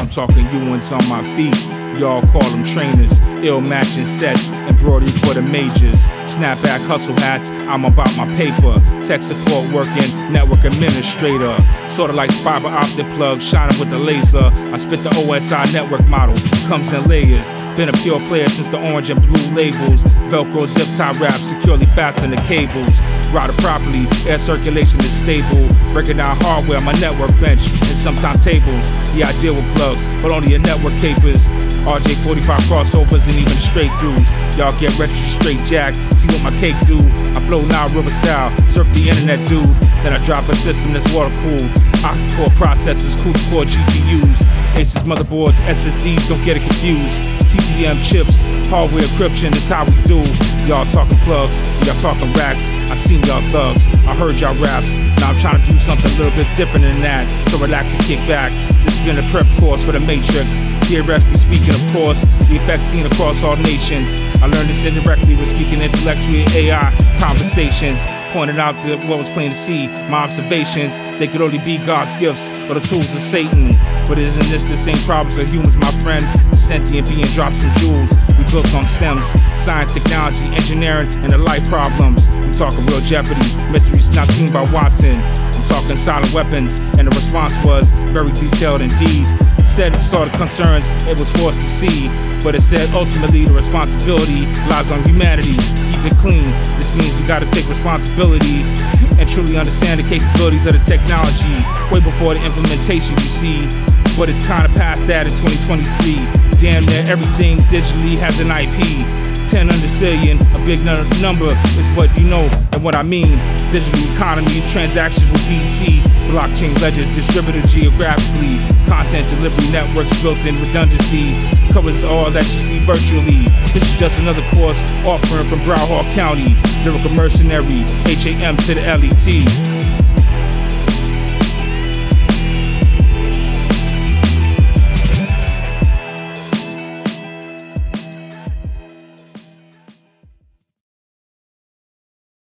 I'm talking Ewans on my feet. Y'all call them trainers, ill matching sets, embroidery for the majors. Snapback hustle hats, I'm about my paper. Tech support working, network administrator. Sorta like fiber optic plug, shining with the laser. I spit the OSI network model, comes in layers. Been a pure player since the orange and blue labels. Velcro zip tie wrap, securely fasten the cables. Routed properly, air circulation is stable. Breaking down hardware, my network bench, and sometimes tables. Yeah, I deal with plugs, but only in network capers. RJ45 crossovers and even straight throughs. Y'all get retro straight jack, see what my cake do. I flow Nile River style, surf the internet dude. Then I drop a system that's water cooled. Octa-core processors, CUDA-core GPUs. Asus motherboards, SSDs, don't get it confused. TPM chips, hardware encryption, that's how we do. Y'all talking plugs, y'all talking racks. I seen y'all thugs, I heard y'all raps. Now I'm trying to do something a little bit different than that. So relax and kick back. This has been a prep course for the Matrix. Theoretically speaking, of course, the effects seen across all nations. I learned this indirectly when speaking intellectually AI conversations. Pointed out that what was plain to see, my observations, they could only be God's gifts or the tools of Satan. But isn't this the same problems of humans, my friend? Sentient being drops some jewels. We built on stems, science, technology, engineering, and the life problems. We talking real jeopardy, mysteries not seen by Watson. I'm talking silent weapons, and the response was very detailed indeed. Said it saw the concerns it was forced to see, but it said ultimately the responsibility lies on humanity to keep it clean. This means we gotta take responsibility and truly understand the capabilities of the technology way before the implementation, you see. But it's kinda past that in 2023. Damn near everything digitally has an IP. 10 under zillion, a big number is what you know and what I mean. Digital economies, transactions with BC, blockchain ledgers distributed geographically, content delivery networks built in redundancy, covers all that you see virtually. This is just another course offering from Broward County, lyrical mercenary, HAM to the LET.